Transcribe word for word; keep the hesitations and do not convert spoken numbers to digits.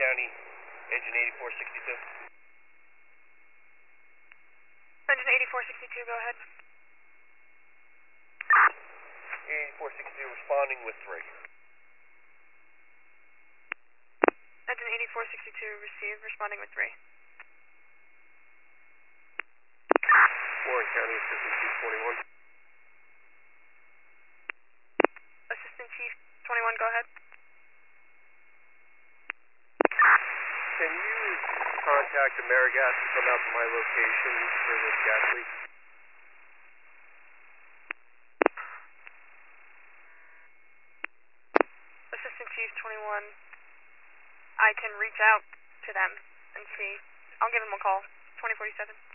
County, engine eighty-four sixty-two. Engine eighty-four sixty-two, go ahead. eighty-four sixty-two responding with three. Engine eighty-four sixty-two, receive, responding with three. Warren County, Assistant Chief twenty-one. Assistant Chief twenty-one, go ahead. Can you contact AmeriGas to come out to my location for this gas leak? Assistant Chief twenty-one, I can reach out to them and see. I'll give them a call. twenty forty-seven.